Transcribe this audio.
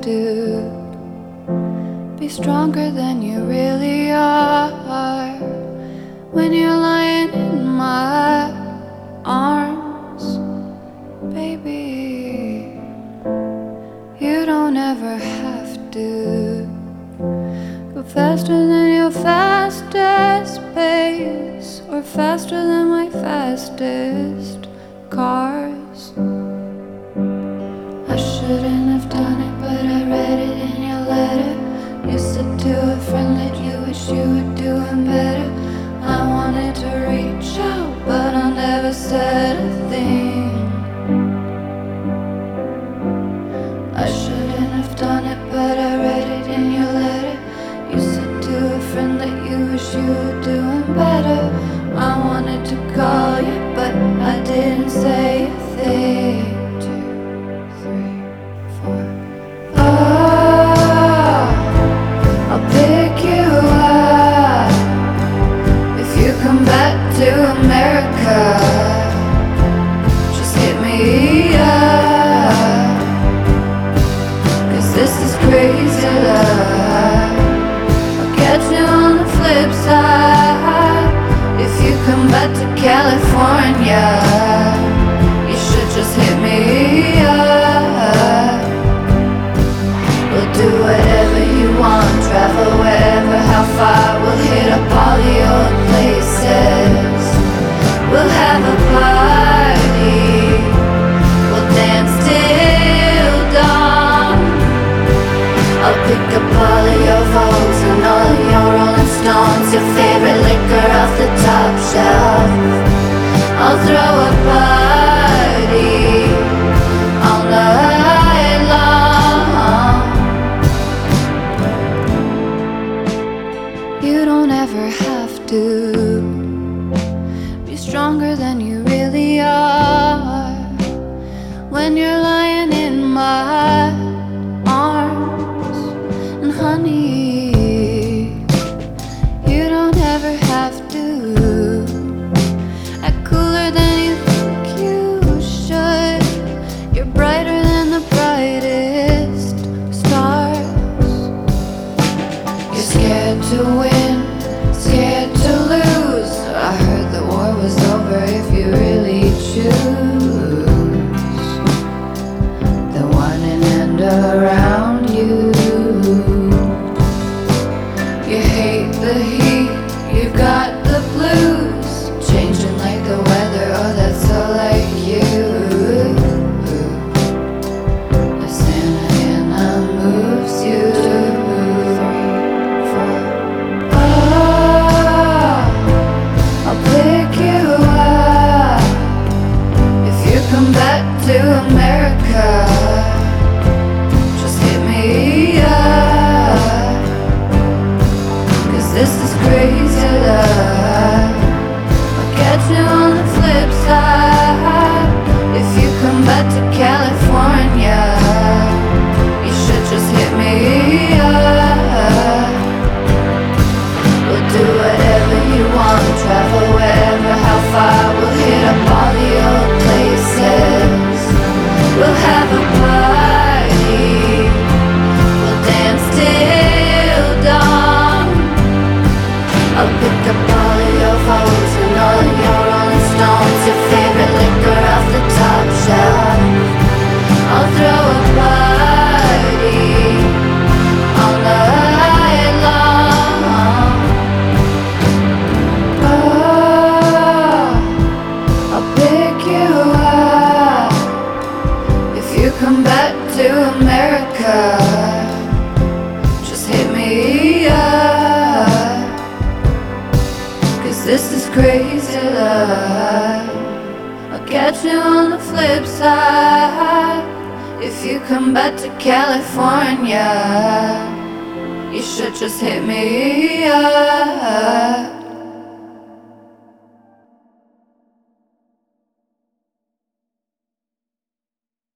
to be stronger than you really are. When you're lying in my arms, baby, you don't ever have to go faster than your fastest pace, or faster than my fastest cars. I shouldn't have done it, but I read it in your letter. You said to a friend that you wish you were doing better. I wanted to reach out, but I never said a thing. I shouldn't have done it, but I read it in your letter. You said to a friend that you wish you were doing better. I wanted to call you, but I didn't say a thing. 2, 3, 4. Oh, I'll pick you up if you come back to America. Just hit me up, 'cause this is crazy love. I'll catch you on the flip side. If you come back to California, you should just hit me up. We'll do whatever you want, travel wherever, how far. We'll hit up all the old places. We'll have a party. We'll dance till dawn. I'll pick up all of your Vogues and all of your Rolling Stones, your favorite liquor off the top shelf. I'll throw a party all night long. You don't ever have to be stronger than you really are. When you're lying in my arms, and honey, you don't ever have to act cooler than you think you should. You're brighter than the brightest stars. You're scared to win, scared to lose. I heard the war was over if you really choose the one and end around you. You hate the heat, you got the blues, changing like the weather, oh that's so like you. The Santa Ana moves you. 3, 4. Oh, I'll pick you up if you come back to America. Just hit me up, 'cause this is crazy love. I'll catch you on the flip side. If you come back to California, you should just hit me up. We'll do whatever you want, travel wherever, how far. We'll hit up all the old places. We'll have a party. We'll dance till dawn. I'll pick up all of your Vogues and all of your Rolling Stones, your favorite liquor off the top shelf. I'll throw a party all night long. Oh, I'll pick you up if you come back to America. Just hit me up, 'cause this is crazy love. I'll catch you on the flip side. If you come back to California, you should just hit me up.